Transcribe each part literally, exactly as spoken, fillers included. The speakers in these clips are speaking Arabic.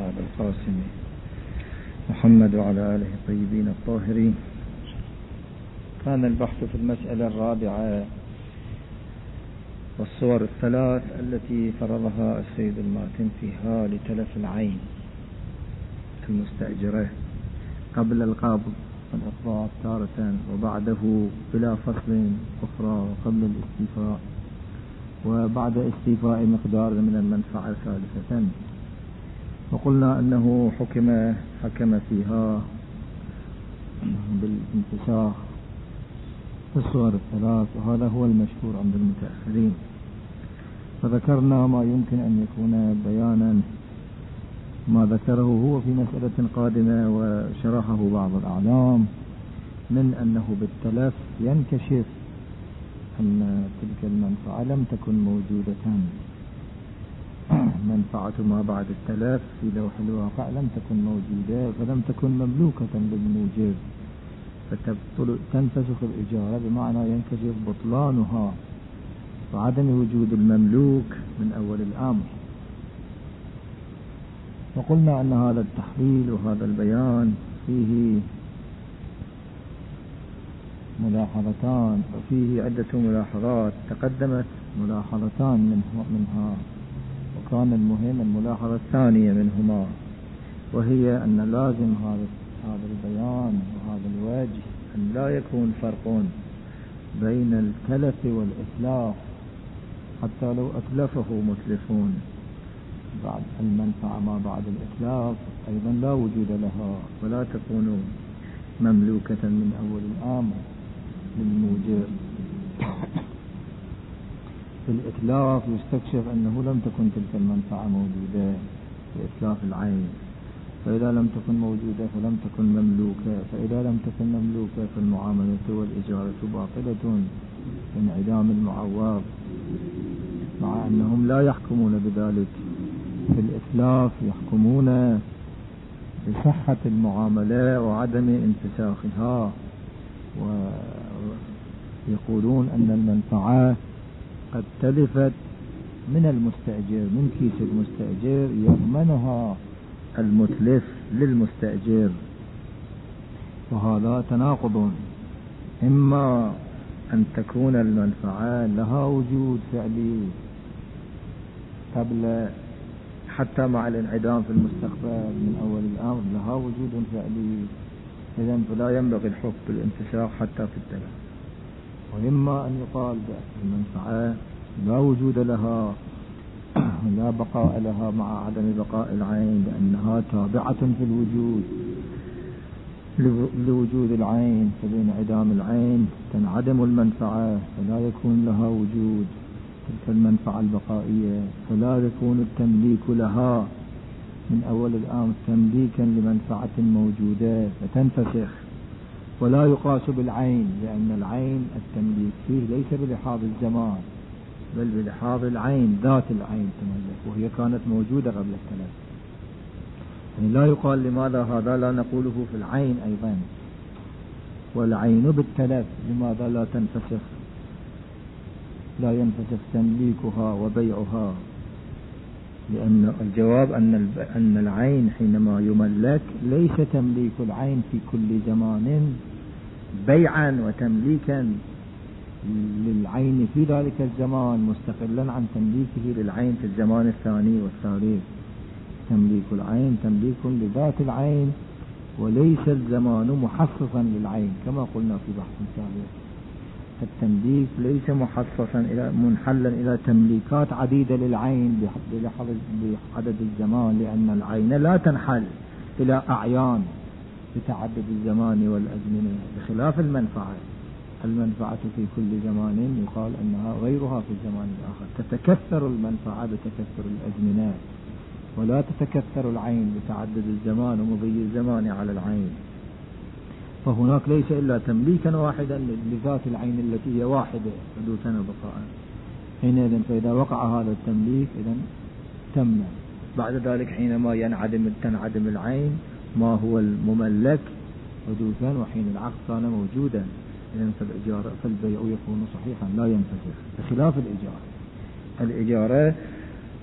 أبا القاسم محمد وعلى آله الطيبين الطاهرين. كان البحث في المسألة الرابعة والصور الثلاث التي فرضها السيد الماتن فيها لتلف العين المستأجرة قبل القبض والإقباض تارة وبعده بلا فصل أخرى وقبل الاستيفاء وبعد استيفاء مقدار من المنفعة ثالثة. وقلنا أنه حكم حكم فيها بالانتساخ في الصور الثلاث، وهذا هو المشهور عند المتأخرين. فذكرنا ما يمكن أن يكون بيانا ما ذكره هو في مسألة قادمة وشرحه بعض الأعلام من أنه بالتلف ينكشف أن تلك المنفعة لم تكن موجودة، منفعة ما بعد التلف في لوح الواقع لم تكن موجودة فلم تكن مملوكة للموجب، فتنفسخ الإجارة بمعنى ينكشف بطلانها وعدم وجود المملوك من أول الأمر. وقلنا أن هذا التحليل وهذا البيان فيه ملاحظتان وفيه عدة ملاحظات، تقدمت ملاحظتان منها وكان المهم الملاحظة الثانية منهما، وهي أن لازم هذا هذا البيان وهذا الوجه أن لا يكون فرق بين التلف والإتلاف، حتى لو أتلفه متلفون بعد المنفعة ما بعد الإتلاف أيضا لا وجود لها ولا تكون مملوكة من أول الأمر للموجب. في الإتلاف يستكشف أنه لم تكن تلك المنفعة موجودة في إتلاف العين، فإذا لم تكن موجودة فلم تكن مملوكة، فإذا لم تكن مملوكة فالمعاملة والإجارة باطلة انعدام المعوض، مع أنهم لا يحكمون بذلك. في الإتلاف يحكمون بصحة المعاملة وعدم انفساخها، ويقولون أن المنفعة قد تلفت من المستأجر من كيس المستأجر يضمنها المتلف للمستأجر، وهذا تناقض. إما أن تكون المنفعة لها وجود فعلي قبل حتى مع الانعدام في المستقبل من أول الأمر لها وجود فعلي، إذن فلا ينبغي الحكم بالانتساخ حتى في التلف. وإما أن يقال بأن المنفعة لا وجود لها لا بقاء لها مع عدم بقاء العين، لأنها تابعة في الوجود لوجود العين، فبانعدام العين تنعدم المنفعة فلا يكون لها وجود تلك المنفعة البقائية، فلا يكون التمليك لها من أول الأمر تمليكا لمنفعة موجودة فتنفسخ. ولا يقاس بالعين، لأن العين التمليك فيه ليس بلحاظ الزمان بل بلحاظ العين ذات العين تملك، وهي كانت موجودة قبل التلف. يعني لا يقال لماذا هذا لا نقوله في العين أيضا، والعين بالتلف لماذا لا تنفسخ لا ينفسخ تمليكها وبيعها، لأن الجواب أن أن العين حينما يملك ليس تمليك العين في كل زمان بيعا وتمليكا للعين في ذلك الزمان مستقلا عن تمليكه للعين في الزمان الثاني والثالث. تمليك العين تمليك لذات العين وليس الزمان محصصا للعين كما قلنا في بحث سابق. التمليك ليس محصصا إلى منحلا إلى تمليكات عديدة للعين بعدد الزمان، لأن العين لا تنحل إلى أعيان بتعدد الزمان والأزمنة، بخلاف المنفعة. المنفعة في كل زمان يقال أنها غيرها في الزمان الآخر، تتكثر المنفعة بتكثر الأزمنة ولا تتكثر العين بتعدد الزمان ومضي الزمان على العين. فهناك ليس إلا تمليكا واحدا لذات العين التي هي واحدة حدوثا وبقاء. حينئذ فإذا وقع هذا التمليك إذن تم. بعد ذلك حينما ينعدم تنعدم العين ما هو المملك حدوثا، وحين العقد كان موجودا، إذن فالإجارة فالبيع يكون صحيحا لا ينفسخ، بخلاف الإجارة. الإجارة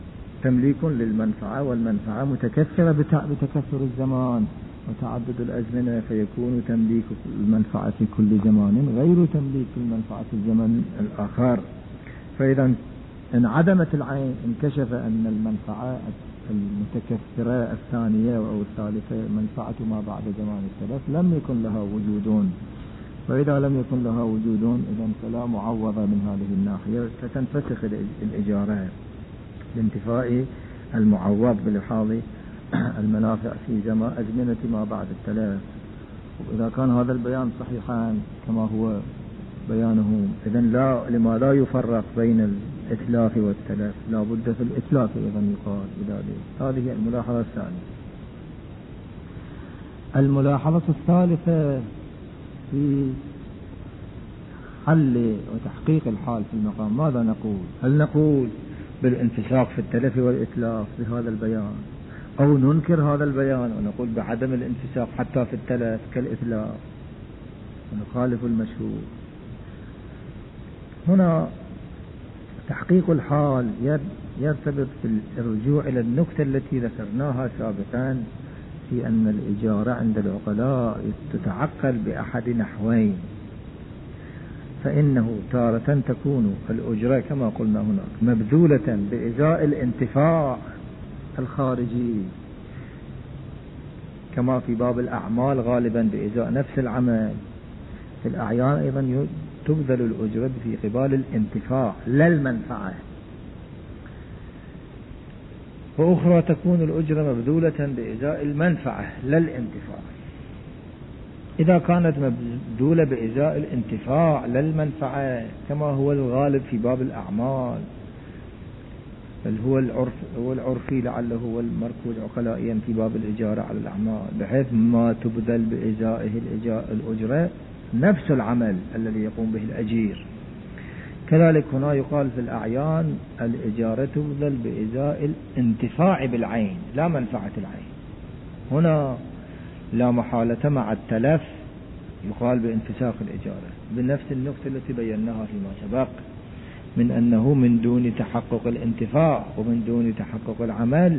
تمليك للمنفعة، والمنفعة متكثرة بتكثر الزمان وتعدد الأزمنة، فيكون تمليك المنفعة في كل زمان غير تمليك المنفعة في الزمن الآخر. فإذا انعدمت العين انكشف أن المنفعة المتكثرة الثانية أو الثالثة منفعة ما بعد زمان الثلاث لم يكن لها وجود، فإذا لم يكن لها وجود إذن فلا معوضة من هذه الناحية، فتنفسخ الإجارة لانتفاء المعوض بلحاظ المنافع في زمان أزمنة ما بعد الثلاث. وإذا كان هذا البيان صحيحا كما هو بيانه، إذن لا لما لا يفرق بين الإتلاف والتلف، لا بد في الإتلاف إذن يقال بذلك. هذه الملاحظة الثانية. الملاحظة الثالثة في حل وتحقيق الحال في المقام، ماذا نقول؟ هل نقول بالانفساق في التلف والإتلاف بهذا البيان، أو ننكر هذا البيان ونقول بعدم الانفساق حتى في التلف كالإتلاف ونخالف المشهور؟ هنا تحقيق الحال يرتبط بالرجوع إلى النكتة التي ذكرناها سابقا في أن الإجارة عند العقلاء تتعقل بأحد نحوين، فإنه تارة تكون الأجرة كما قلنا هناك مبذولة بإزاء الانتفاع الخارجي كما في باب الأعمال غالبا بإزاء نفس العمل. في الأعيان أيضا تبذل الأجرة في قبال الانتفاع لا المنفعة. وأخرى تكون الأجرة مبذولة بإزاء المنفعة لا الانتفاع. إذا كانت مبذولة بإزاء الانتفاع لا المنفعة كما هو الغالب في باب الأعمال، بل هو العرف هو العرفي لعله هو المركوز عقلائيا في باب الإجارة على الأعمال، بحيث ما تبذل بإزائه الأجرة نفس العمل الذي يقوم به الأجير. كذلك هنا يقال في الأعيان الإجارة تبذل بإزاء الانتفاع بالعين لا منفعة العين. هنا لا محالة مع التلف يقال بانفساخ الإجارة بنفس النقطة التي بيناها فيما سبق، من أنه من دون تحقق الانتفاع ومن دون تحقق العمل،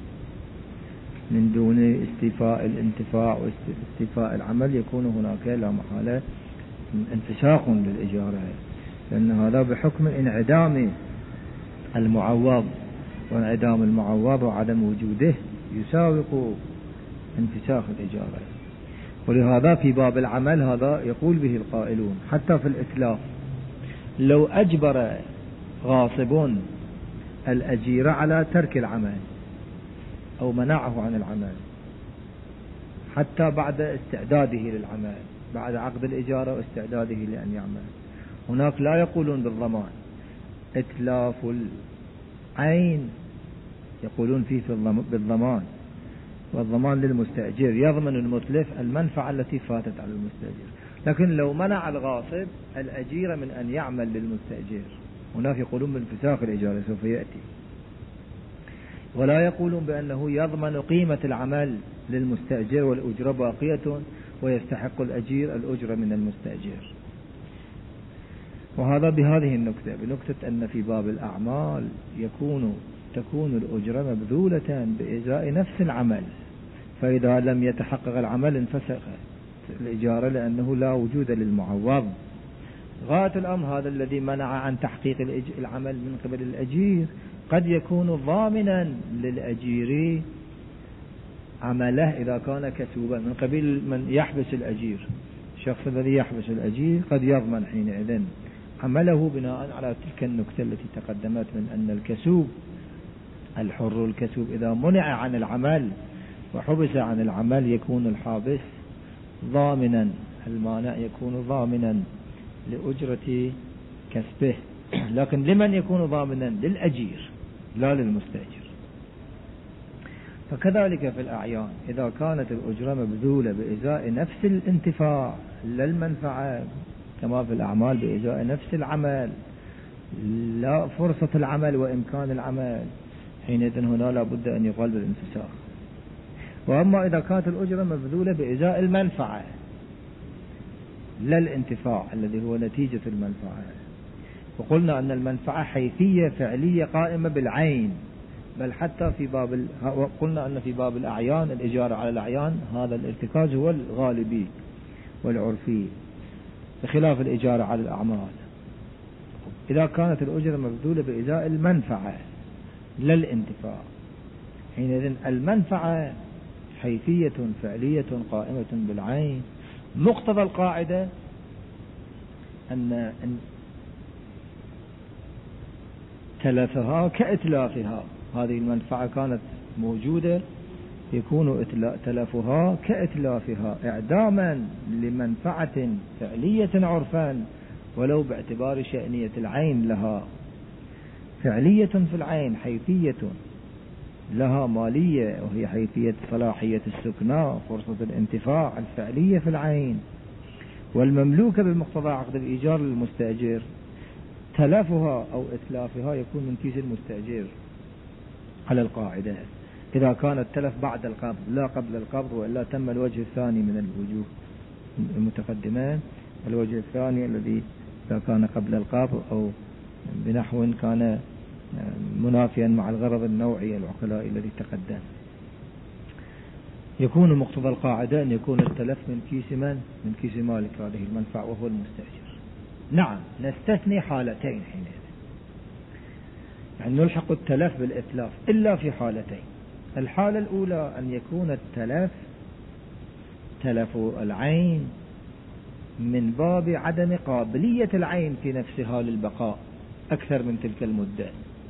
من دون استيفاء الانتفاع واستيفاء العمل يكون هناك لا محالة انفساخ للإجارة، لأن هذا بحكم انعدام المعوض، وانعدام المعوض وعدم وجوده يساوق انفساخ الإجارة. ولهذا في باب العمل هذا يقول به القائلون حتى في الإتلاف، لو أجبر غاصب الأجير على ترك العمل أو منعه عن العمل حتى بعد استعداده للعمل، بعد عقد الإجارة واستعداده لأن يعمل، هناك لا يقولون بالضمان. إتلاف العين يقولون فيه بالضمان، والضمان للمستأجر، يضمن المتلف المنفعة التي فاتت على المستأجر. لكن لو منع الغاصب الأجير من أن يعمل للمستأجر، هناك يقولون بانفساخ الإجارة سوف يأتي. ولا يقولون بأنه يضمن قيمة العمل للمستأجر والأجرة باقية ويستحق الأجير الأجرة من المستأجر. وهذا بهذه النكتة، بنكتة أن في باب الأعمال يكون تكون الأجرة مبذولة بإزاء نفس العمل، فإذا لم يتحقق العمل انفسخ الإجارة لأنه لا وجود للمعوض. غاية الأمر هذا الذي منع عن تحقيق العمل من قبل الأجير قد يكون ضامنا للأجير عمله إذا كان كسوبا من قبل من يحبس الأجير. الشخص الذي يحبس الأجير قد يضمن حينئذ عمله بناء على تلك النكتة التي تقدمت من أن الكسوب الحر الكسوب إذا منع عن العمل وحبس عن العمل يكون الحابس ضامنا، المانع يكون ضامنا لأجرة كسبه. لكن لمن يكون ضامنا؟ للأجير لا للمستأجر. فكذلك في الأعيان إذا كانت الأجرة مبذولة بإزاء نفس الانتفاع لا المنفعة كما في الأعمال بإزاء نفس العمل لا فرصة العمل وإمكان العمل، حينئذ هنا لا بد أن يقال بالانفساخ. وأما إذا كانت الأجرة مبذولة بإزاء المنفعة لا الانتفاع الذي هو نتيجة المنفعة، وقلنا أن المنفعة حيثية فعلية قائمة بالعين بل حتى في باب ال... قلنا أن في باب الأعيان الإجارة على الأعيان هذا الارتكاز هو الغالبي والعرفي، بخلاف الإجارة على الأعمال. إذا كانت الأجرة مبذولة بإزاء المنفعة لا الانتفاع، حينئذ المنفعة حيثية فعلية قائمة بالعين. مقتضى القاعدة أن تلفها كإتلافها، هذه المنفعة كانت موجودة يكون تلفها كإتلافها إعداما لمنفعة فعلية عرفا ولو باعتبار شأنية العين لها. فعلية في العين حيثية لها مالية، وهي حيثية صلاحية السكناء فرصة الانتفاع الفعلية في العين. والمملوكة بمقتضى عقد الإيجار للمستأجر تلفها أو إتلافها يكون من كيس المستأجر على القاعدة، إذا كان التلف بعد القبض لا قبل القبض، وإلا تم الوجه الثاني من الوجوه المتقدمة. الوجه الثاني الذي إذا كان قبل القبض أو بنحو كان منافيا مع الغرض النوعي العقلاء الذي تقدم. يكون مقتضى القاعدة أن يكون التلف من كيس من؟ من كيس مالك هذه المنفعة وهو المستأجر. نعم، نستثني حالتين حينئذ، يعني نلحق التلف بالإتلاف إلا في حالتين. الحالة الأولى أن يكون التلف تلف العين من باب عدم قابلية العين في نفسها للبقاء أكثر من تلك المدة،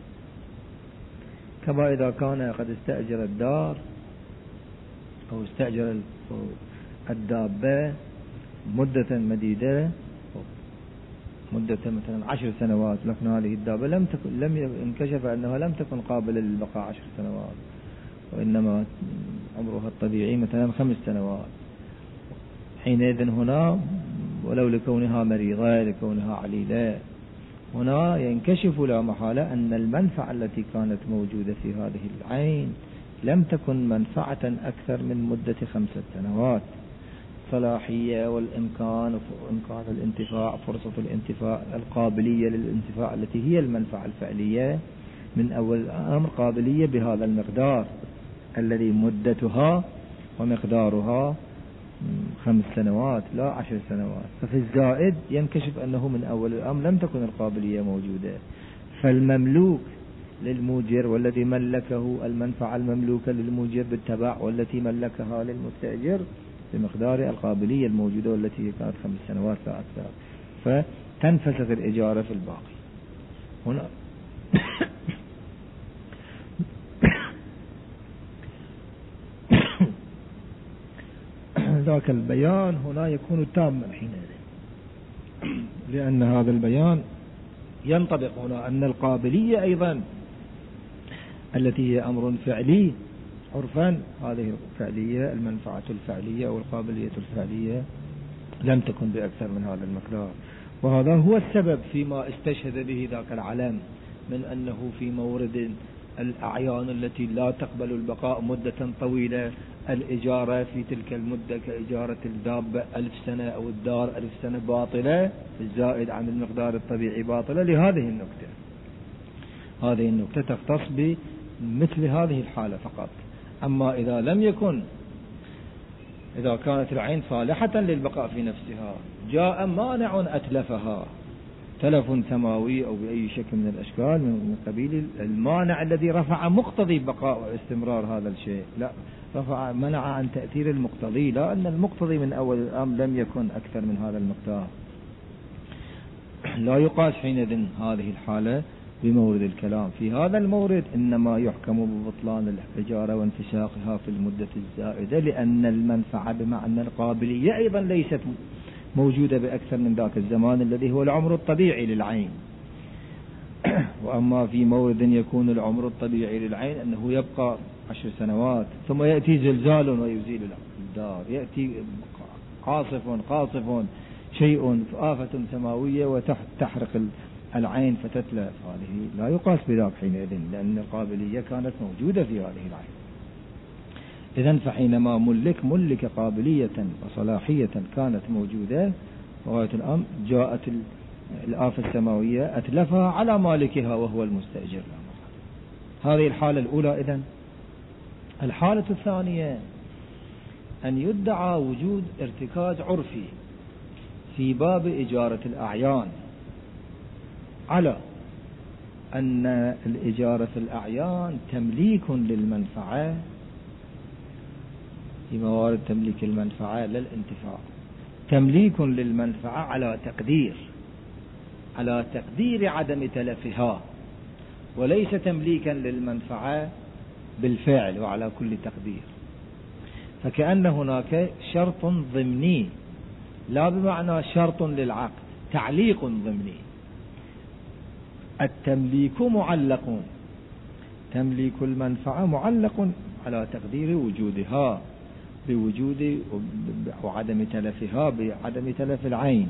كما إذا كان قد استأجر الدار أو استأجر الدابة مدة مديدة، مدة مثلا عشر سنوات، لكن هذه الدابة لم تكن لم انكشف أنها لم تكن قابلة للبقاء عشر سنوات، وإنما عمرها الطبيعي مثلا خمس سنوات. حينئذ هنا ولو لكونها مريضة لكونها عليلة، هنا ينكشف لا محالة أن المنفعة التي كانت موجودة في هذه العين لم تكن منفعة أكثر من مدة خمسة سنوات. صلاحية والإمكان وإمكان الانتفاع، فرصة الانتفاع، القابلية للانتفاع التي هي المنفعة الفعلية من أول الأمر قابلية بهذا المقدار الذي مدتها ومقدارها خمس سنوات لا عشر سنوات. ففي الزائد ينكشف أنه من أول الأمر لم تكن القابلية موجودة. فالمملوك للموجر والذي ملكه المنفعة المملوكة للموجر بالتبع والتي ملكها للمستأجر بمقدار القابلية الموجودة والتي كانت خمس سنوات لا أكثر، فتنفسخ الإجارة في الباقي. هنا ذاك البيان هنا يكون تاما حينئذ، لأن هذا البيان ينطبق هنا أن القابلية أيضا التي هي أمر فعلي عرفا، هذه الفعلية المنفعة الفعلية أو القابلية الفعلية لم تكن بأكثر من هذا المقدار. وهذا هو السبب فيما استشهد به ذاك العلم من أنه في مورد الأعيان التي لا تقبل البقاء مدة طويلة الإجارة في تلك المدة كإجارة الدابة ألف سنة أو الدار ألف سنة باطلة الزائد عن المقدار الطبيعي باطلة لهذه النكتة. هذه النكتة تختص بمثل هذه الحالة فقط. أما إذا لم يكن، إذا كانت العين صالحة للبقاء في نفسها جاء مانع أتلفها تلف سماوي أو بأي شكل من الأشكال من قبيل المانع الذي رفع مقتضي بقاء واستمرار هذا الشيء، لا رفع منع عن تأثير المقتضي، لا أن المقتضي من أول الأمر لم يكن أكثر من هذا المقدار. لا يقاس حينئذ هذه الحالة بمورد الكلام. في هذا المورد إنما يحكم ببطلان الإجارة وانفساخها في المدة الزائدة، لأن المنفعة بمعنى القابلية أيضا ليست موجودة بأكثر من ذاك الزمان الذي هو العمر الطبيعي للعين. وأما في مورد يكون العمر الطبيعي للعين أنه يبقى عشر سنوات ثم يأتي زلزال ويزيل الدار، يأتي قاصف قاصف شيء آفة سماوية وتحرق العين فتتلف، هذه لا يقاس بذاك حينئذ لأن القابلية كانت موجودة في هذه العين. إذن فحينما ملك ملك قابلية وصلاحية كانت موجودة وغاية الأمر جاءت الآفة السماوية أتلفها على مالكها وهو المستأجر. هذه الحالة الأولى. إذن الحالة الثانية أن يدعى وجود ارتكاز عرفي في باب إجارة الأعيان على أن الإجارة في الأعيان تمليك للمنفعة في موارد تمليك المنفعة للانتفاع، تمليك للمنفعة على تقدير على تقدير عدم تلفها، وليس تمليكا للمنفعة بالفعل وعلى كل تقدير. فكأن هناك شرط ضمني لا بمعنى شرط للعقد، تعليق ضمني. التمليك معلق، تمليك المنفعة معلق على تقدير وجودها بوجود وعدم تلفها بعدم تلف العين،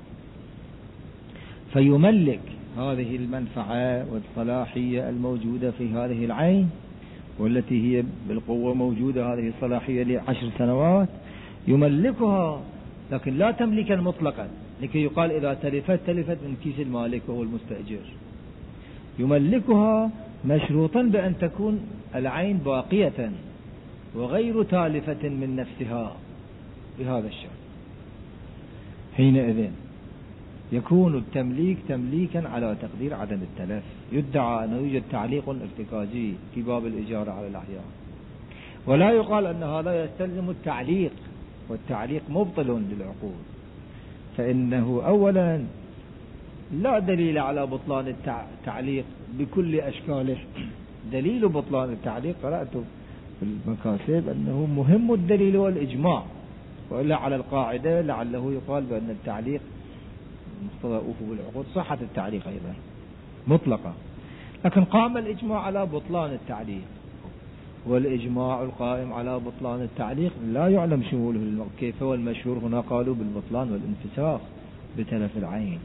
فيملك هذه المنفعة والصلاحية الموجودة في هذه العين، والتي هي بالقوة موجودة هذه الصلاحية لعشر سنوات، يملكها لكن لا تملكا مطلقا لكي يقال إذا تلفت تلفت من كيس المالك وهو المستأجر. يملكها مشروطا بأن تكون العين باقية وغير تالفة من نفسها بهذا الشرط. حينئذ يكون التمليك تمليكا على تقدير عدم التلف. يدعى أنه يوجد تعليق ارتكازي في باب الإجارة على الأحيان، ولا يقال أن هذا يستلزم التعليق، والتعليق مبطل للعقود، فإنه أولا لا دليل على بطلان التعليق بكل أشكاله. دليل بطلان التعليق قرأت في المكاسب أنه مهم الدليل والإجماع، وإلا على القاعدة لعله يقال بأن التعليق مقتضى أفو العقود صحة التعليق أيضا مطلقة، لكن قام الإجماع على بطلان التعليق، والإجماع القائم على بطلان التعليق لا يعلم شموله كيف، والمشهور هنا قالوا بالبطلان والانفساخ بتلف العين،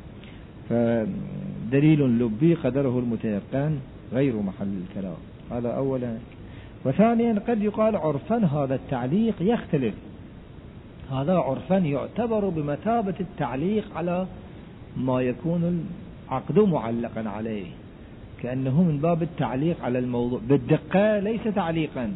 فدليل لبي قدره المتيقن غير محل الكلام. هذا أولا. وثانيا قد يقال عرفا هذا التعليق يختلف، هذا عرفا يعتبر بمثابة التعليق على ما يكون العقد معلقا عليه، كأنه من باب التعليق على الموضوع بالدقة، ليس تعليقا،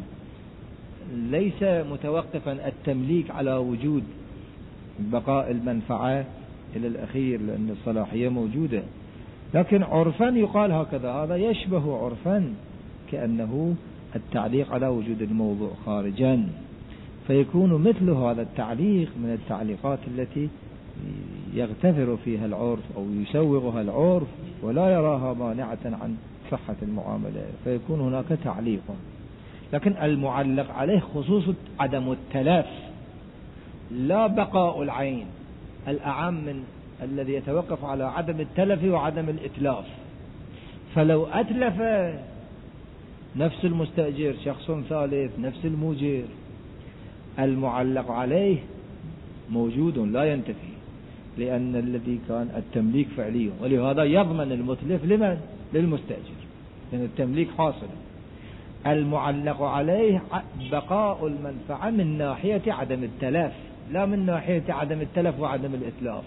ليس متوقفا التمليك على وجود بقاء المنفعة إلى الأخير لأن الصلاحية موجودة، لكن عرفا يقال هكذا. هذا يشبه عرفا كأنه التعليق على وجود الموضوع خارجا، فيكون مثل هذا التعليق من التعليقات التي يغتفر فيها العرف أو يسوغها العرف ولا يراها مانعة عن صحة المعاملة، فيكون هناك تعليق. لكن المعلق عليه خصوص عدم التلف لا بقاء العين، الأعم من الذي يتوقف على عدم التلف وعدم الإتلاف. فلو أتلف نفس المستأجر شخص ثالث نفس الموجر، المعلق عليه موجود لا ينتفي، لأن الذي كان التمليك فعلي، ولهذا يضمن المتلف لمن؟ للمستأجر، لأن التمليك حاصل. المعلق عليه بقاء المنفعة من ناحية عدم التلف لا من ناحية عدم التلف وعدم الإتلاف.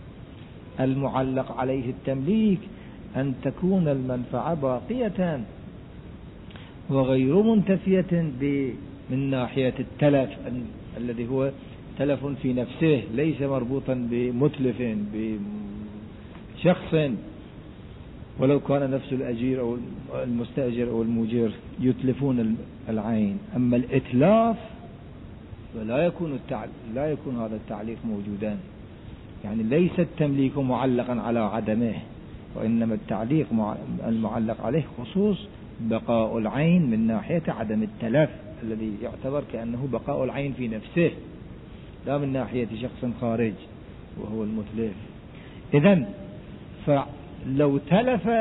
المعلق عليه التمليك أن تكون المنفعة باقية وغير منتفية من ناحية التلف الذي هو تلف في نفسه، ليس مربوطا بمتلف بشخص ولو كان نفس الأجير أو المستأجر أو المجير يتلفون العين. أما الإتلاف فلا يكون التعل... لا يكون هذا التعليق موجودا، يعني ليس التمليك معلقا على عدمه، وإنما التعليق مع... المعلق عليه خصوص بقاء العين من ناحية عدم التلف الذي يعتبر كأنه بقاء العين في نفسه لا من ناحية شخص خارج وهو المتلف. إذن فلو تلف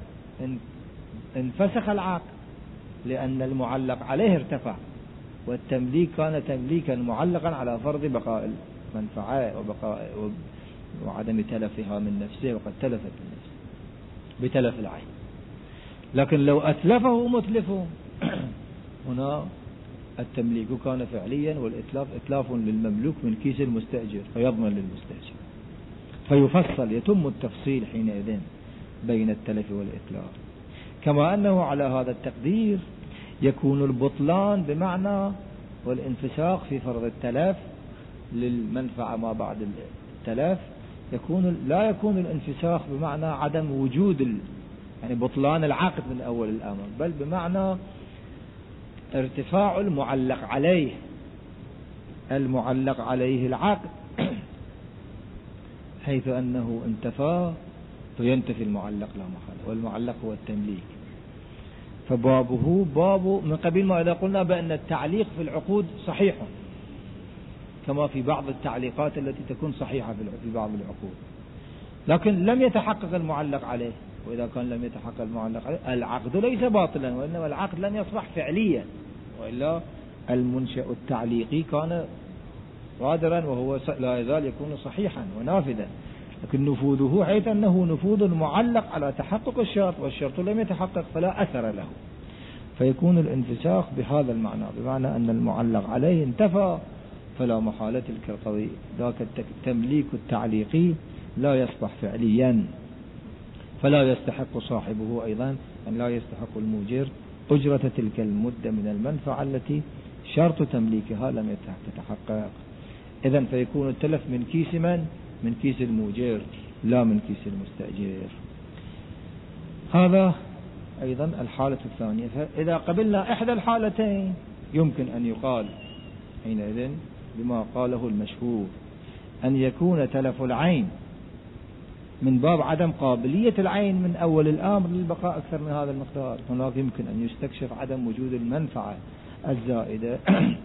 انفسخ العقد لأن المعلق عليه ارتفع، والتمليك كان تمليكا معلقا على فرض بقاء المنفعة وبقاء وعدم تلفها من نفسه، وقد تلفت من نفسه بتلف العين. لكن لو أتلفه متلف هنا التمليك كان فعليا والإتلاف إتلاف للمملوك من كيس المستأجر فيضمن للمستأجر، فيفصل يتم التفصيل حينئذ بين التلف والإتلاف. كما أنه على هذا التقدير يكون البطلان بمعنى والانفساخ في فرض التلف للمنفعة ما بعد التلف، يكون لا يكون الانفساخ بمعنى عدم وجود ال يعني بطلان العقد من أول الأمر، بل بمعنى ارتفاع المعلق عليه المعلق عليه العقد حيث أنه انتفى فينتفي المعلق لا محالة، والمعلق هو التمليك. فبابه باب من قبيل ما إذا قلنا بأن التعليق في العقود صحيح كما في بعض التعليقات التي تكون صحيحة في بعض العقود، لكن لم يتحقق المعلق عليه، وإذا كان لم يتحقق المعلق عليه العقد ليس باطلا، وإنما العقد لن يصبح فعليا، وإلا المنشأ التعليقي كان قادرا وهو لا يزال يكون صحيحا ونافذا، لكن نفوذه حيث أنه نفوذ معلق على تحقق الشرط والشرط لم يتحقق فلا أثر له، فيكون الانفساخ بهذا المعنى، بمعنى أن المعلق عليه انتفى فلا محالة تلك القضية، ذاك التمليك التعليقي لا يصبح فعليا، فلا يستحق صاحبه أيضا أن لا يستحق الموجر أجرة تلك المدة من المنفعة التي شرط تمليكها لم يتحقق. إذن فيكون التلف من كيس من؟ من كيس الموجر لا من كيس المستأجر. هذا أيضا الحالة الثانية. فإذا قبلنا إحدى الحالتين يمكن أن يقال حينئذ بما قاله المشهور أن يكون تلف العين من باب عدم قابلية العين من أول الأمر للبقاء أكثر من هذا المقدار، هناك يمكن أن يستكشف عدم وجود المنفعة الزائدة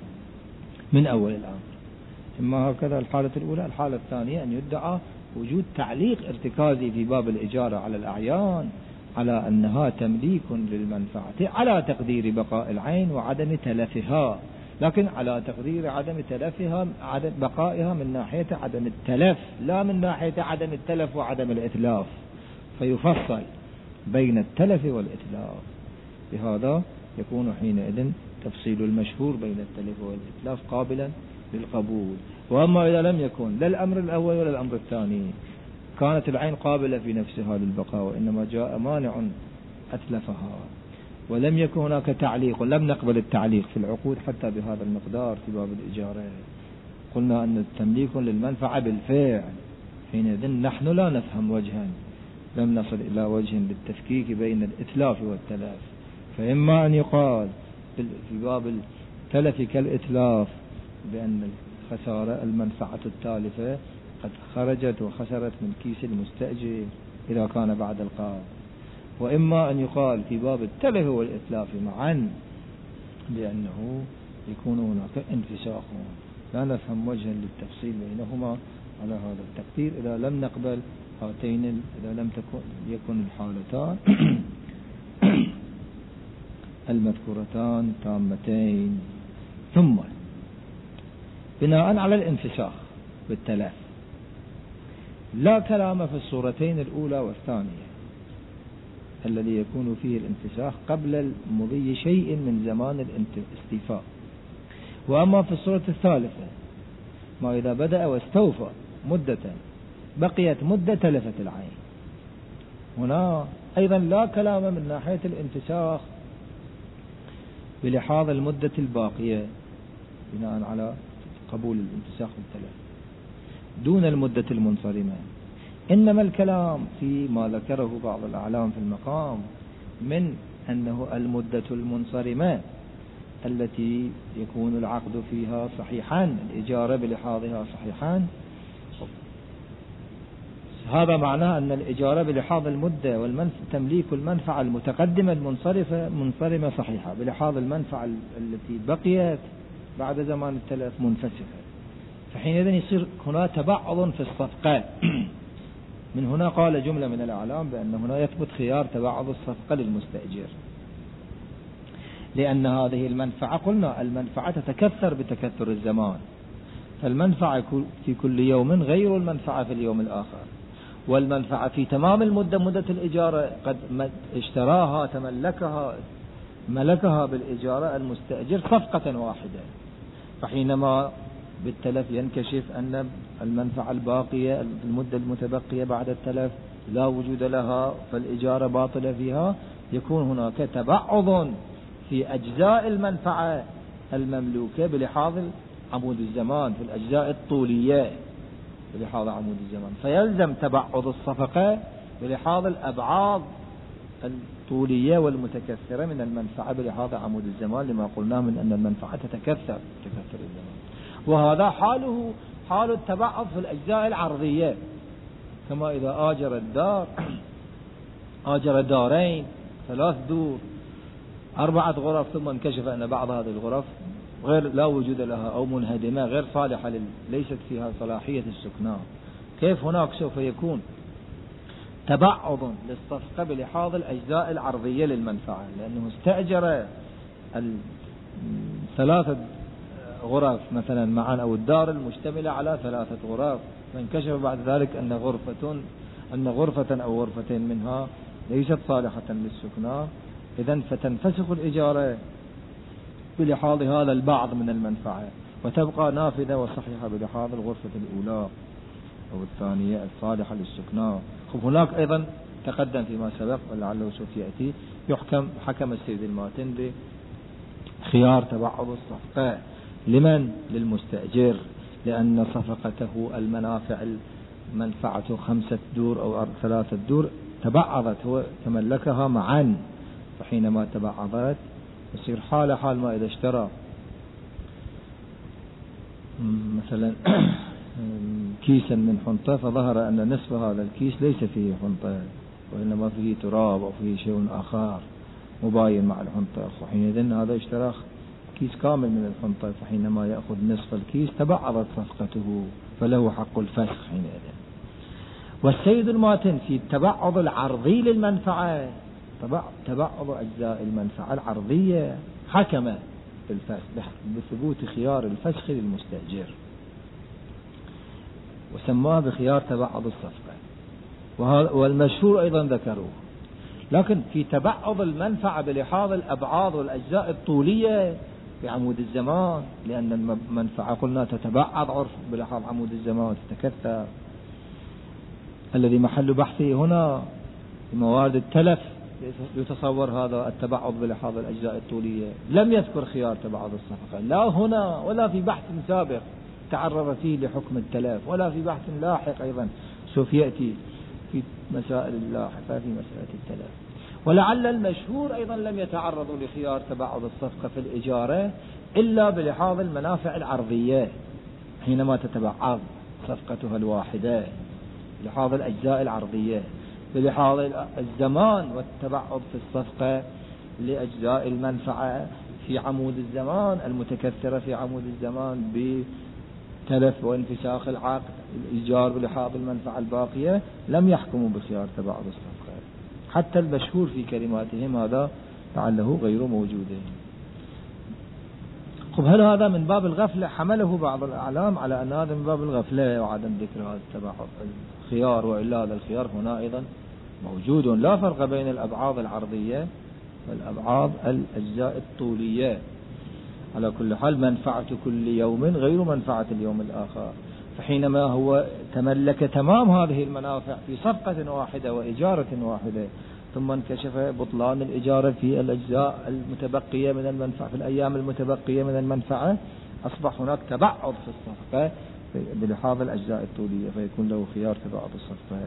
من أول الأمر. إما هكذا الحالة الأولى. الحالة الثانية أن يدعى وجود تعليق ارتكازي في باب الإجارة على الأعيان على أنها تمليك للمنفعة على تقدير بقاء العين وعدم تلفها، لكن على تقدير عدم تلفها عدم بقائها من ناحية عدم التلف لا من ناحية عدم التلف وعدم الإتلاف، فيفصل بين التلف والإتلاف. بهذا يكون حينئذ تفصيل المشهور بين التلف والإتلاف قابلا للقبول. وأما إذا لم يكن لا الأمر الأول ولا الأمر الثاني، كانت العين قابلة في نفسها للبقاء وإنما جاء مانع أتلفها ولم يكن هناك تعليق، لم نقبل التعليق في العقود حتى بهذا المقدار في باب الإجارة، قلنا أن التمليك للمنفعة بالفعل، حينئذ نحن لا نفهم وجها، لم نصل إلى وجه للتفكيك بين الإتلاف والتلاف. فإما أن يقال في باب التلف كالإتلاف بأن الخسارة المنفعة التالفة قد خرجت وخسرت من كيس المستأجر إذا كان بعد القابض، وإما أن يقال في باب التلف والإتلاف معا بأنه يكون هناك انفساخ، لا نفهم وجها للتفصيل بينهما على هذا التقدير إذا لم نقبل هاتين إذا لم تكن يكن الحالتان المذكورتان تامتين. ثم بناء على الانفساخ بالتلف لا كلام في الصورتين الأولى والثانية الذي يكون فيه الانفساخ قبل المضي شيء من زمان الاستيفاء، وأما في الصورة الثالثة ما إذا بدأ واستوفى مدة بقيت مدة تلفت العين، هنا أيضا لا كلام من ناحية الانفساخ بلحاظ المدة الباقية بناء على قبول الانفساخ بالتلف دون المدة المنصرمة، إنما الكلام في ما ذكره بعض الأعلام في المقام من أنه المدة المنصرمة التي يكون العقد فيها صحيحا الإجارة بلحاظها صحيحا، هذا معناه أن الإجارة بلحاظ المدة والتمليك المنفعة المتقدمة المنصرفة منصرمة صحيحة بلحاظ المنفعة التي بقيت بعد زمان التلف منفسخة، فحينئذ يصير هنا تبعض في الصفقة. من هنا قال جملة من الأعلام بأن هنا يثبت خيار تبعض الصفقة للمستأجر، لأن هذه المنفعة قلنا المنفعة تتكثر بتكثر الزمان، فالمنفعة في كل يوم غير المنفعة في اليوم الآخر، والمنفعة في تمام المدة مدة الإجارة قد اشتراها تملكها ملكها بالإجارة المستأجر صفقة واحدة، فحينما بالتلف ينكشف أن المنفعة الباقية المدة المتبقية بعد التلف لا وجود لها فالإجارة باطلة فيها، يكون هناك تبعض في أجزاء المنفعة المملوكة بلحاظ عمود الزمان، في الأجزاء الطولية بلحاظ عمود الزمان، فيلزم تبعض الصفقة بلحاظ الأبعاد الطولية والمتكثرة من المنفعة بلحاظ عمود الزمان، لما قلناه من أن المنفعة تتكثر تكثر الزمان. وهذا حاله حال التبعض في الأجزاء العرضية، كما إذا آجر الدار آجر دارين ثلاث دور أربعة غرف، ثم انكشف أن بعض هذه الغرف غير لا وجود لها أو منهدمة غير صالحة ليست فيها صلاحية السكنى، كيف هناك سوف يكون تبعض للصفقة بلحاظ الأجزاء العرضية للمنفعة، لأنه استأجر ثلاثة غرف مثلا معا أو الدار المشتملة على ثلاثة غرف، فانكشف بعد ذلك أن غرفة أن غرفة أو غرفتين منها ليست صالحة للسكنى، إذن فتنفسخ الإجارة بلحاظ هذا البعض من المنفعة، وتبقى نافذة وصحيحة بلحاظ الغرفة الأولى أو الثانية الصالحة للسكنى. خب هناك أيضا تقدم فيما سبق ولعله سوف يأتي يحكم حكم السيد الماتن بخيار تبعض الصفقة لمن؟ للمستأجر، لأن صفقته المنافع المنفعة خمسة دور أو ثلاثة دور تبعضت، هو تملكها معا، فحينما تبعضت يصير حال حال ما إذا اشترى مثلا كيسا من حنطة فظهر أن نصف هذا الكيس ليس فيه حنطة وإنما فيه تراب أو فيه شيء آخر مباين مع الحنطة، فحينئذ هذا اشترى كيس كامل من الحنطة، فحينما يأخذ نصف الكيس تبعضت صفقته فله حق الفسخ حينئذ. والسيد الماتن في التبعض العرضي للمنفعة، تبعض أجزاء المنفعة العرضية، حكم بالفسخ بثبوت خيار الفسخ للمستأجر وسماه بخيار تبعض الصفقة، والمشهور أيضا ذكروه. لكن في تبعض المنفعة بلحاظ الأبعاد والأجزاء الطولية بعمود الزمان، لأن المنفعة قلنا تتبعض عرف بلحاظ عمود الزمان وتتكثر، الذي محل بحثه هنا موارد التلف يتصور هذا التبعض بلحاظ الأجزاء الطولية، لم يذكر خيار تبعض الصفقة لا هنا ولا في بحث سابق تعرض فيه لحكم التلف، ولا في بحث لاحق أيضا سوف يأتي في مسائل اللاحقة في مسألة التلف. ولعل المشهور أيضا لم يتعرضوا لخيار تبعض الصفقة في الإجارة إلا بلحاظ المنافع العرضية حينما تتبعض صفقتها الواحدة بلحاظ الأجزاء العرضية، بلحاظ الزمان والتبعض في الصفقة لأجزاء المنفعة في عمود الزمان المتكثرة في عمود الزمان بتلف وانفساخ العقد الإيجار بلحاظ المنفعة الباقية، لم يحكموا بخيار تبعض الصفقة. حتى المشهور في كلماتهم هذا لعله غير موجود. طب هل هذا من باب الغفلة؟ حمله بعض الأعلام على أن هذا من باب الغفلة وعدم ذكر هذا التبعض الخيار، وإلا هذا الخيار هنا أيضا موجود، لا فرق بين الأبعاد العرضية والأبعاد الأجزاء الطولية. على كل حال منفعة كل يوم غير منفعة اليوم الآخر، فحينما هو تملك تمام هذه المنافع في صفقة واحدة وإجارة واحدة، ثم انكشف بطلان الإجارة في الأجزاء المتبقية من المنفعة في الأيام المتبقية من المنفعة، أصبح هناك تبعض في الصفقة بلحاظ الأجزاء الطولية، فيكون له خيار تبعض الصفقة.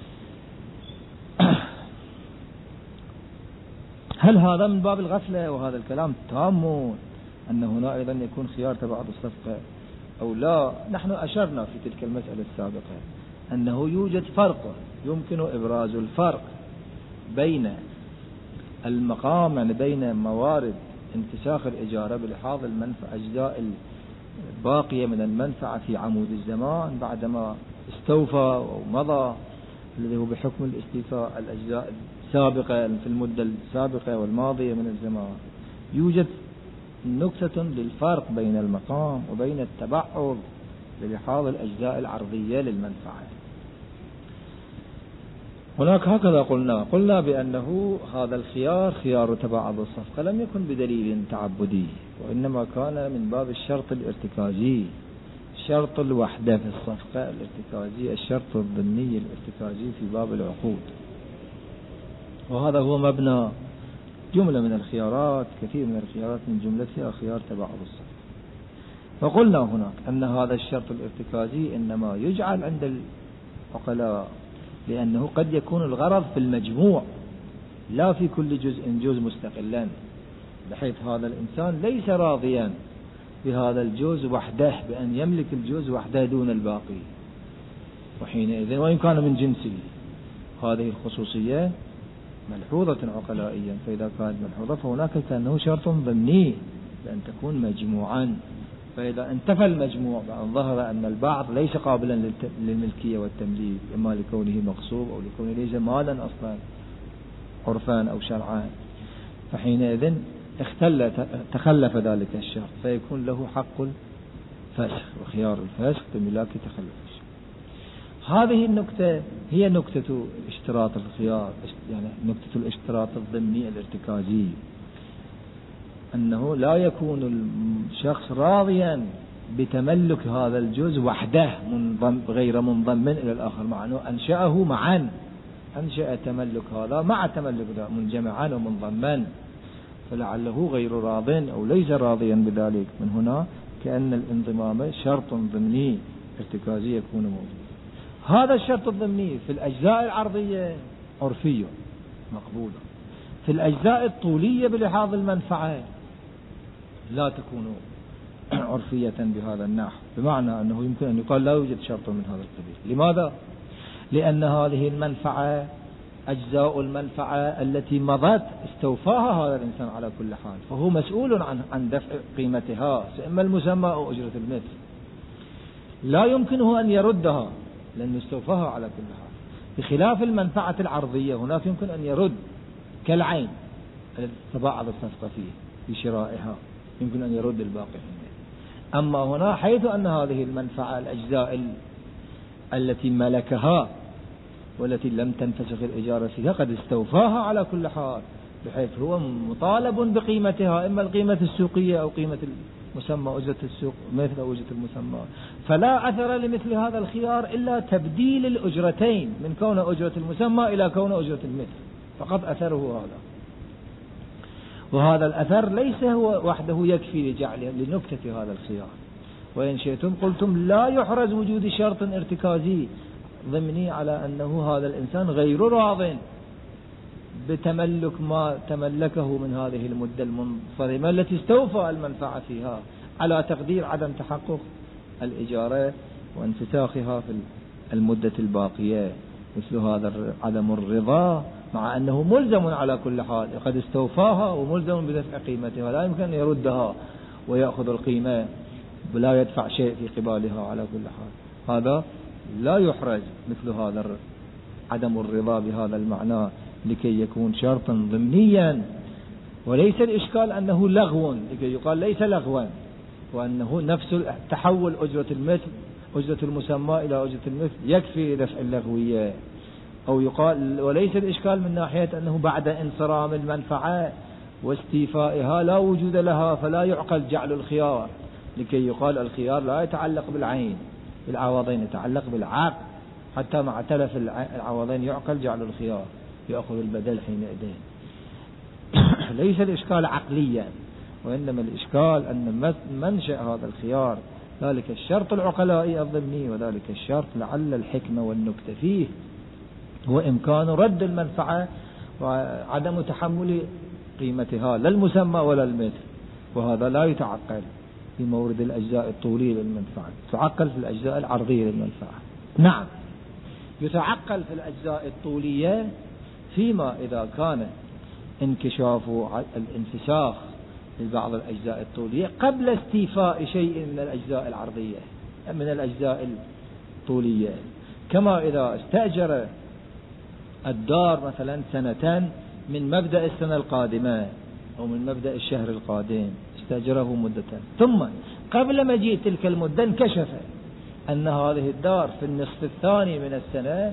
هل هذا من باب الغفلة وهذا الكلام تام أن هنا أيضا يكون خيار تبعض الصفقة أو لا؟ نحن أشرنا في تلك المسألة السابقة أنه يوجد فرق، يمكن إبراز الفرق بين المقام، يعني بين موارد انفساخ الإجارة بلحاظ المنفعة أجزاء الباقية من المنفعة في عمود الزمان بعدما استوفى ومضى، الذي هو بحكم الاستيفاء الأجزاء السابقة في المدة السابقة والماضية من الزمان. يوجد نكتة للفرق بين المقام وبين التبعض بلحاظ الأجزاء العرضية للمنفعة. هناك هكذا قلنا قلنا بأنه هذا الخيار خيار تبعض الصفقة لم يكن بدليل تعبدي، وإنما كان من باب الشرط الارتكازي، شرط الوحدة في الصفقة الارتكازي، الشرط الضمني الارتكازي في باب العقود. وهذا هو مبنى جملة من الخيارات، كثير من الخيارات من جملتها خيار تبعض الصف. وقلنا هناك أن هذا الشرط الارتكازي إنما يجعل عند العقلاء لأنه قد يكون الغرض في المجموع لا في كل جزء جزء مستقلا، بحيث هذا الإنسان ليس راضيا بهذا الجزء وحده، بأن يملك الجزء وحده دون الباقي، وحينئذ وإن كان من جنسه. هذه الخصوصية ملحوظة عقلائيا، فإذا كانت ملحوظة فهناك كأنه شرط ضمني بأن تكون مجموعا. فإذا انتفى المجموع بأن ظهر أن البعض ليس قابلا للملكية والتمليك، إما لكونه مغصوب أو لكونه ليس مالا أصلا عرفان أو شرعان، فحينئذ اختل تخلف ذلك الشرط، فيكون له حق الفسخ وخيار الفسخ بملاك تخلف الشرط. هذه النكتة هي نكتة اشتراط الخيار، يعني نكتة الاشتراط الضمني الارتكازي، أنه لا يكون الشخص راضيا بتملك هذا الجزء وحده منضم غير منضم إلى الآخر، مع أنه أنشأه معا، أنشأ تملك هذا مع تملك ذا منجمعا ومنضما، فلعله غير راض أو ليس راضيا بذلك. من هنا كأن الانضمام شرط ضمني ارتكازي يكون موجود. هذا الشرط الضمني في الأجزاء العرضية عرفي مقبول، في الأجزاء الطولية بلحاظ المنفعة لا تكون عرفية بهذا النحو، بمعنى أنه يمكن أن يقال لا يوجد شرط من هذا القبيل. لماذا؟ لأن هذه المنفعة أجزاء المنفعة التي مضت استوفاها هذا الإنسان على كل حال، فهو مسؤول عن عن دفع قيمتها، إما المسمى أو أجرة المثل، لا يمكنه أن يردها لأنه استوفاها على كل حال. بخلاف المنفعة العرضية هناك يمكن أن يرد، كالعين تباعد الصفقة فيه في شرائها، يمكن أن يرد الباقي. أما هنا حيث أن هذه المنفعة الأجزاء التي ملكها والتي لم تنفسخ الإجارة فيها قد استوفاها على كل حال، بحيث هو مطالب بقيمتها، إما القيمة السوقية أو قيمة المسمى أجرة السوق مثل أو أجرة المسمى. فلا أثر لمثل هذا الخيار إلا تبديل الأجرتين من كون أجرة المسمى إلى كون أجرة المثل، فقط أثره هذا. وهذا الأثر ليس هو وحده يكفي لجعل لنكتة هذا الخيار. وإن شئتم قلتم لا يحرز وجود شرط ارتكازي ضمني على أنه هذا الإنسان غير راض بتملك ما تملكه من هذه المدة المنصرمة التي استوفى المنفعة فيها، على تقدير عدم تحقق الإجارة وانفساخها في المدة الباقية. مثل هذا عدم الرضا مع أنه ملزم على كل حال، قد استوفاها وملزم بدفع قيمتها، لا يمكن أن يردها ويأخذ القيمة ولا يدفع شيء في قبالها على كل حال. هذا لا يحرج مثل هذا عدم الرضا بهذا المعنى لكي يكون شرطا ضمنيا. وليس الإشكال أنه لغو، لكي يقال ليس لغوا، وأنه نفس تحول أجرة المثل أجرة المسمى إلى أجرة المثل يكفي دفع اللغوية. أو يقال وليس الإشكال من ناحية أنه بعد انصرام المنفعة واستيفائها لا وجود لها فلا يعقل جعل الخيار، لكي يقال الخيار لا يتعلق بالعين بالعوضين، يتعلق بالعقل، حتى مع تلف العوضين يعقل جعل الخيار يأخذ البدل حينئذ. ليس الإشكال عقليا، وإنما الإشكال أن منشأ هذا الخيار ذلك الشرط العقلائي الضمني، وذلك الشرط لعل الحكمة والنكتة فيه هو إمكان رد المنفعة وعدم تحمل قيمتها لا المسمى ولا المثل، وهذا لا يتعقل في مورد الأجزاء الطولية للمنفعة، تعقل في الأجزاء العرضية للمنفعة. نعم يتعقل في الأجزاء الطولية فيما إذا كان انكشاف الانفساخ لبعض الأجزاء الطولية قبل استيفاء شيء من الأجزاء العرضية من الأجزاء الطولية، كما إذا استأجر الدار مثلا سنة من مبدأ السنة القادمة أو من مبدأ الشهر القادم، استأجره مدة، ثم قبل مجيء تلك المدة انكشف أن هذه الدار في النصف الثاني من السنة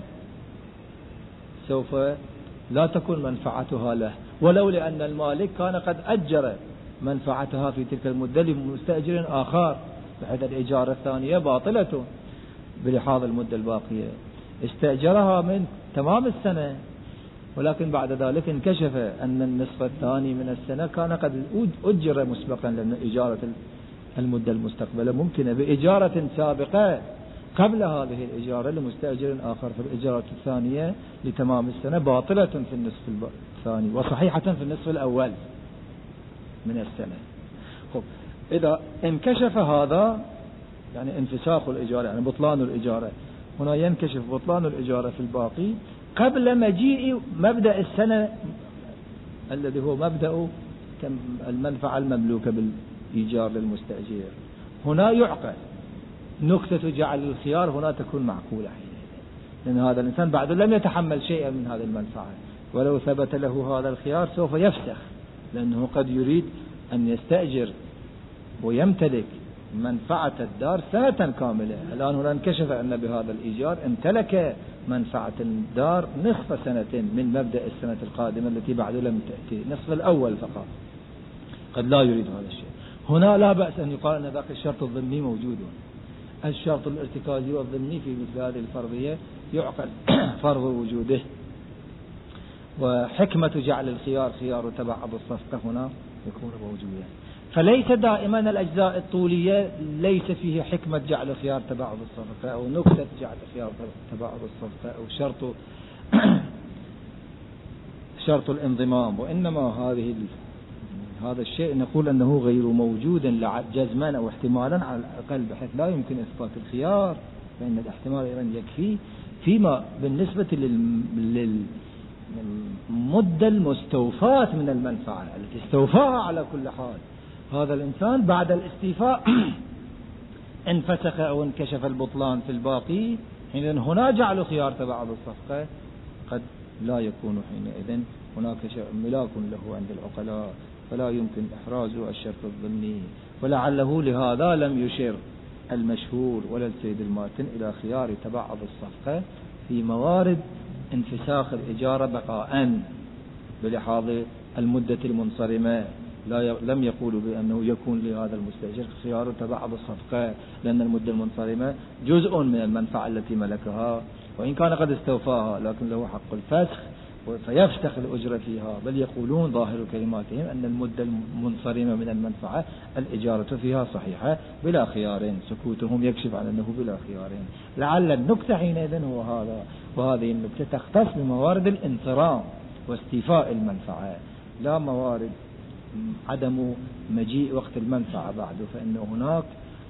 سوف لا تكون منفعتها له، ولو لأن المالك كان قد أجر منفعتها في تلك المدة لمستأجر آخر، بحيث الإجارة الثانية باطلة بلحاظ المدة الباقية. استأجرها من تمام السنة ولكن بعد ذلك انكشف أن النصف الثاني من السنة كان قد أجر مسبقا، لأن إجارة المدة المستقبلة ممكنة بإجارة سابقة قبل هذه الإجارة لمستأجر آخر، فالإجارة الثانية لتمام السنة باطلة في النصف الثاني وصحيحة في النصف الأول من السنة. خب إذا انكشف هذا يعني انفساخ الإجارة، يعني بطلان الإجارة، هنا ينكشف بطلان الإجارة في الباقي قبل مجيء مبدأ السنة الذي هو مبدأ المنفعة المملوكة بالإيجار للمستأجر. هنا يعقل نكتة جعل الخيار، هنا تكون معقولة حينئذ، لأن هذا الإنسان بعد لم يتحمل شيئا من هذه المنفعة، ولو ثبت له هذا الخيار سوف يفسخ، لأنه قد يريد أن يستأجر ويمتلك منفعة الدار سنة كاملة. الآن هنا انكشف أن بهذا الإيجار امتلك منفعة الدار نصف سنة من مبدأ السنة القادمة التي بعد لم تأتي، نصف الأول فقط، قد لا يريد هذا الشيء. هنا لا بأس أن يقال أن ذاك الشرط الضمني موجود. الشرط الارتكازي والضمني في مثل هذه الفرضية يعقل فرض وجوده، وحكمة جعل الخيار خيار تبعض الصفقة هنا يكون موجودا. فليس دائما الأجزاء الطولية ليس فيه حكمة جعل خيار تبعض الصفقة أو نكتة جعل خيار تبعض الصفقة أو شرط شرط الانضمام، وإنما هذه هذا الشيء نقول أنه غير موجود جزما أو احتمالا على الأقل، بحيث لا يمكن إثبات الخيار، فإن الاحتمال أيضا يكفي فيما بالنسبة للمدة المستوفاة من المنفعة التي استوفاها على كل حال. هذا الإنسان بعد الاستيفاء انفسخ أو انكشف البطلان في الباقي، حينئذ هنا جعل خيار تبعض الصفقة قد لا يكون حينئذ هناك ملاك له عند العقلاء، فلا يمكن إحراز الشرط الضمني. ولعله لهذا لم يشير المشهور ولا السيد الماتن إلى خيار تبعض الصفقة في موارد انفساخ الإجارة بقاء بلحاظ المدة المنصرمة. لا لم يقولوا بأنه يكون لهذا المستأجر خيار تبعض الصفقة، لأن المدة المنصرمة جزء من المنفعة التي ملكها، وإن كان قد استوفاها لكن له حق الفسخ فيفسخ الأجرة فيها. بل يقولون ظاهر كلماتهم أن المدة المنصرمة من المنفعة الإجارة فيها صحيحة بلا خيار، سكوتهم يكشف عن أنه بلا خيار. لعل النكتة حينئذ هو هذا، وهذه النكتة تختص بموارد الانصرام واستيفاء المنفعة، لا موارد عدم مجيء وقت المنفعة بعده، فإن هناك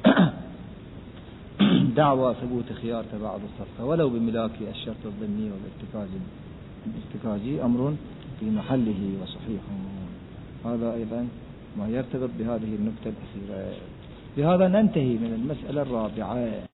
دعوى ثبوت خيار تبعض الصفقة ولو بملاك الشرط الضمني والارتكازي. الارتكازي أمر في محله وصحيح. هذا أيضا ما يرتبط بهذه النكتة الأخيرة. بهذا ننتهي من المسألة الرابعة.